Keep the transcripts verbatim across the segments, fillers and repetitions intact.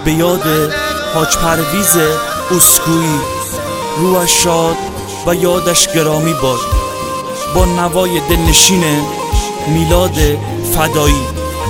به یاد حاج پرویز اسکویی، روحش شاد و یادش گرامی باد. با نوای دلنشین میلاد فدایی.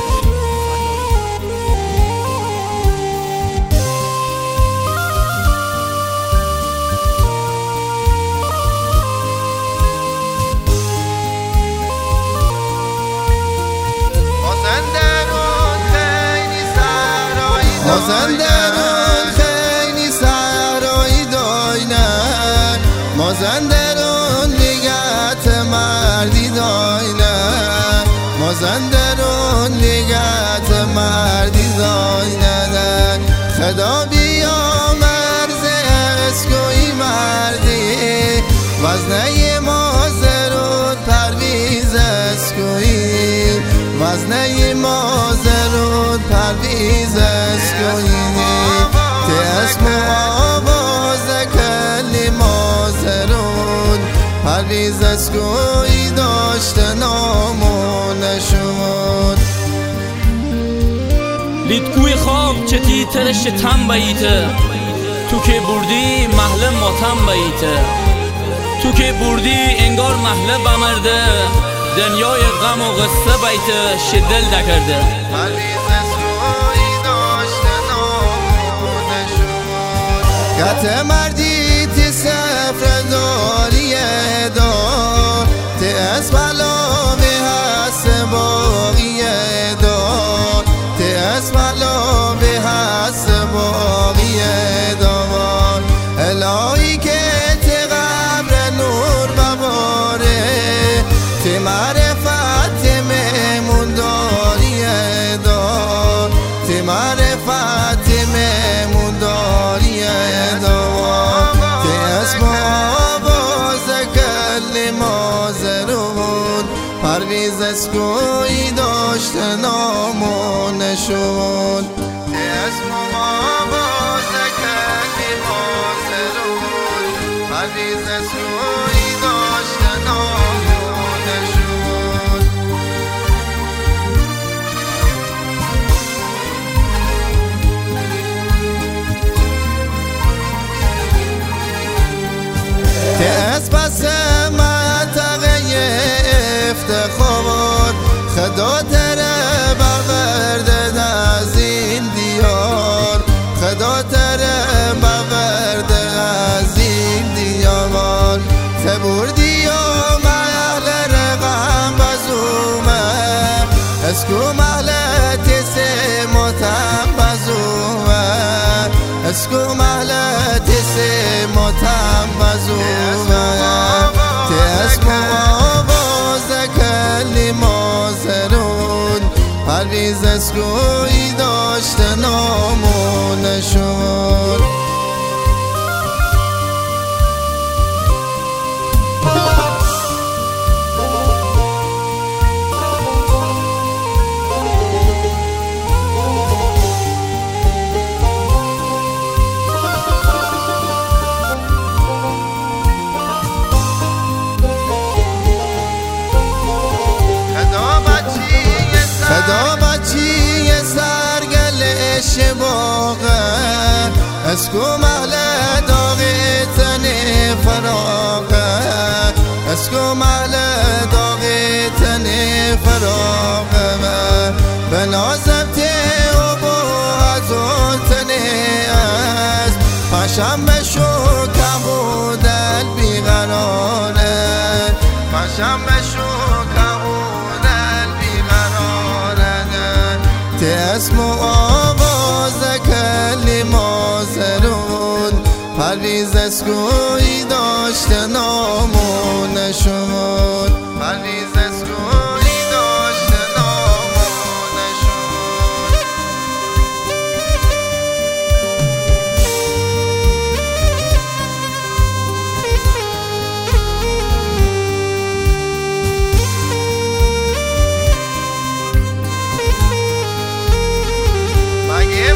مازندران خیلی سرایی داینه، مازندران نگهت مردی داینه، مازندران نگهت مردی داینه. خدا بیا مرز اسکویی مردی، وزنه مازرود پرویز اسکویی، وزنه مازرود پرویز اسکویی. تی اسم و آواز کلی مازرود پرویز اسکویی داشته نام و نشون. لیدگوی خواب چه تیترش تم بیته، تو که بردی محله ماتم بیته، تو که بردی انگار محله بمرده، دنیای غم و غصه بیته شدل دکرده. پرویز اسکویی داشته نام و نشون. گت مردی تی سفر داریه دار، تی اسم علاوه هست باقیه دار، تی اسم علاوه هست باقیه دار. الهی که تی قبر نور بباره، تی معرفت مهمون داریه دار، تی معرفت مهمون داریه دار. تی اسم آواز کل مازرود پرویز اسکویی داشته نام و نشون. تی اسم آواز کل مازرود پرویز اسکویی داشته نام و نشون. تی اسم پس منطقه افتخار، خدا تره بورده از این دیار، خدا تره بورده از این دیار. تی بردی و محل رقم بزومه، اسکو محل تی سی متم بزومه، اسکو محل تی سی متم بزومه. تی اسم آواز کلی مازرود پرویز اسکویی داشته نام و نشون. خدا بچی سرگلش باغه، اسکو محل داغی تن فراغه، اسکو محل داغی تن فراغه. به نازم تی و با از اون تنی است، پشم بشو که بودن بیقراره، پشم بشو که بودن بیقراره. تی اسم و آواز کلی مازرود پرویز اسکویی داشته نام و نشون. پرویز اسکویی داشته نام و نشون. مگه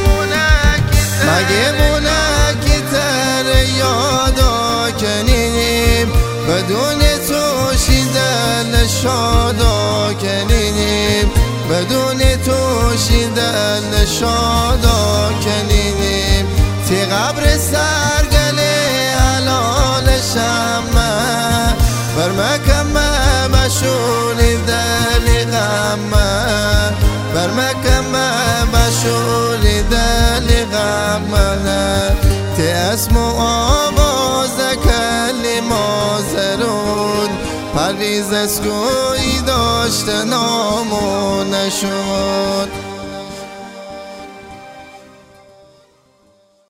مونه که تر یادا کنیم، بدون تو شیدن شادا کنیم، بدون تو شیدن شادا کنیم. برگلی حلال شمه برمکمه بشوری دلی غمه برمکمه بشوری دلی غمه تی اسم و آواز کلمه زرون پرویز اسکوی داشت نامو نشد